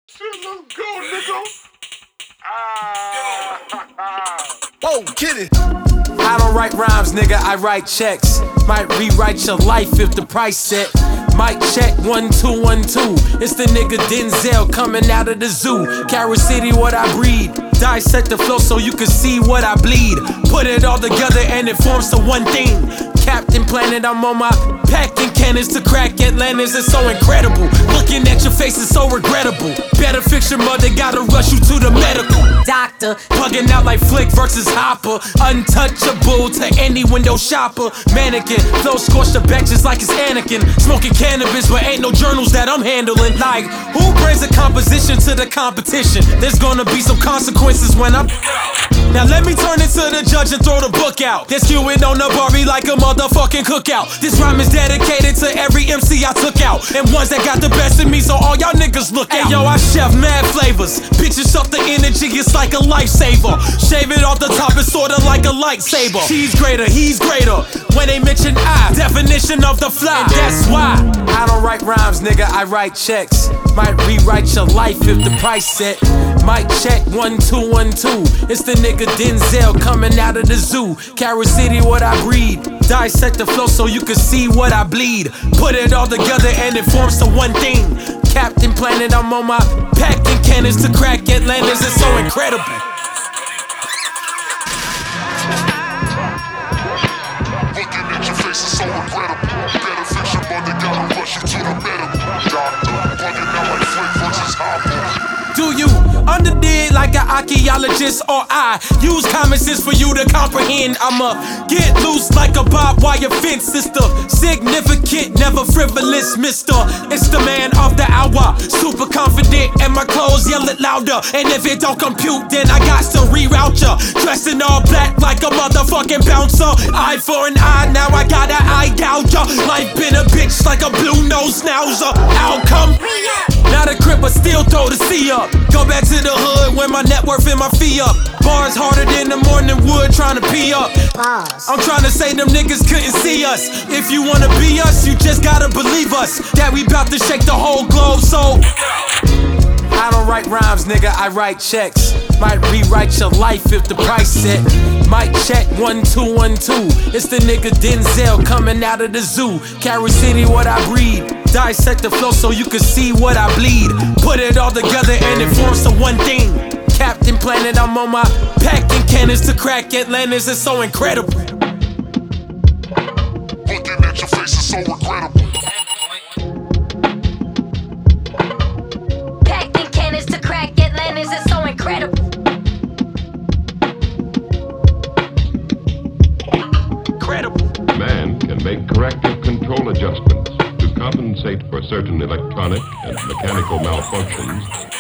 Shit, let's go, nigga. Whoa, get it. I don't write rhymes, nigga, I write checks. Might rewrite your life if the price set. Mic check 1 2 1 2. It's the nigga Denzel coming out of the zoo. Carol City, what I breed. Dissect the flow so you can see what I bleed. Put it all together and it forms to one thing. Captain Planet, I'm on my packing cannons to crack Atlantis. It's so incredible. Looking at your face is so regrettable. Better fix your mother, gotta rush you to the medical doctor. Plugging out like Flick versus Hopper. Untouchable to any window shopper. Mannequin, flow scorched the back just like it's Anakin. Smoking cannabis, but ain't no journals that I'm handling. Like, who brings a composition to the competition? There's gonna be some consequences when I'm. Now let me turn it to the judge and throw the book out. Then skew it on the Barbie like a motherfucking cookout. This rhyme is dedicated to every MC I took out, and ones that got the best in me, so all y'all niggas look out. Hey yo, I chef mad flavors. Bitches up the energy, it's like a lifesaver. Shave it off the top, it's sorta like a lightsaber. She's greater, he's greater. When they mention I, definition of the fly. And that's why I don't write rhymes, nigga, I write checks. Might rewrite your life if the price set. Mic check 1 2 1 2. It's the nigga Denzel coming out of the zoo. Carol City, what I breed. Dissect the flow so you can see what I bleed. Put it all together and it forms to one thing. Captain Planet, I'm on my packing cannons to crack Atlantis. It's so incredible. Looking at your face is so regrettable. Better fix your mother, gotta rush you to the medical doctor. Plugging out like Flick versus Hopper. Do you underdig like an archaeologist, or I use common sense for you to comprehend? I'ma get loose like a barbed wire fence, sister. Significant, never frivolous, mister. It's the man of the hour, super confident, and my clothes yell it louder. And if it don't compute, then I got to reroute ya. Dressed in all black like a motherfucking bouncer. Eye for an eye, now I got an eye gouger. Life been a bitch like a blue-nosed schnauzer. Outcome. Not a crip, but still throw the C up. Go back to the hood when my net worth and my fee up. Bars harder than the morning wood trying to pee up. I'm trying to say them niggas couldn't see us. If you wanna be us, you just gotta believe us. That we bout to shake the whole globe, so I don't write rhymes, nigga, I write checks. Might rewrite your life if the price set. Mic check 1 2 1 2. It's the nigga Denzel coming out of the zoo. Carol City, what I breed. Dissect the flow so you can see what I bleed. Put it all together and it forms to one thing. Captain Planet, I'm on my packing cannons to crack Atlantis. It's so incredible. Looking at your face is so regrettable. Packing cannons to crack Atlantis. It's so incredible. Man can make corrective control adjustments to compensate for certain electronic and mechanical malfunctions